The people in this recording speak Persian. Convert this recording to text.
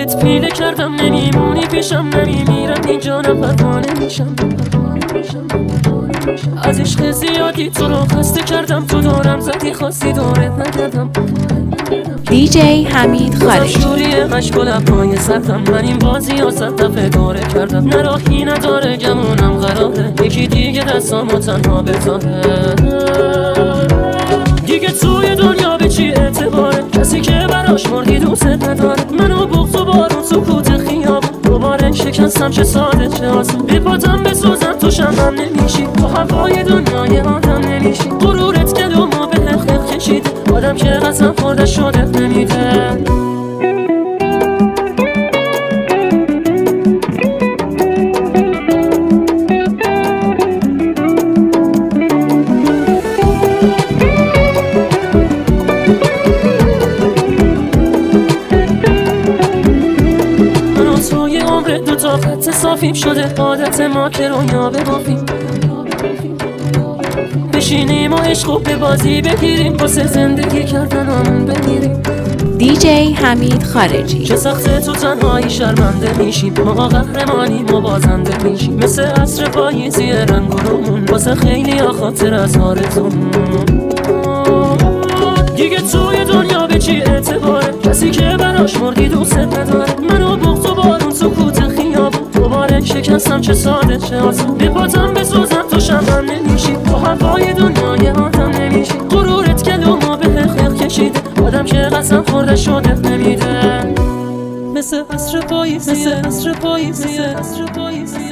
بهت پیله کردم نمیمونی پیشم نمیمیرم اینجا پروانه میشم از عشق زیادی تو رو خسته کردم تو دورم زدی خواستی دورت نکردم دیجی حمید خارجی شوریه عشق و لبهای سردم من این بازی ها 100 دفعه دوره کردم نه راهی نداره گمونم قراره یکی دیگه دستامو تنها بذاره دیگه توی دنیا به چی اعتباره کسی که براش مردی دوست نداره منو بغض و بارون سکوت خیابون دوباره شکستم چه ساده چه آسون بی پاتم بسوزم تو شمم نمیشی تو هوای دنیای آدم نمیشی غرورت گلومو به حق کشید آدم که قسم خورده شدت نمیده دوتا خط صافیم شده عادت ما که رویا ببافیم بشینیم و عشق به بازی بگیریم واسه زندگی کردنمون بمیریم دیجی حمید خارجی چه سخته تو تنهایی شرمنده میشیم ما قهرمانیم و بازنده میشیم مثل عصر پاییزی رنگ و رومون واسه خیلی ها خاطر از آرزومون دیگه توی دنیا به چی اعتباره کسی که براش مردی دوست نداره منو بغض و بارون سکوت خیابون دوباره شکستم چه ساده چه آسون به پاتم بسوزم تو شمم نمیشی تو هوای دنیای آدم نمیشی غرورت گلومو به حق کشیده آدم که قسم خورده شدت نمیده مثل عصر پاییزی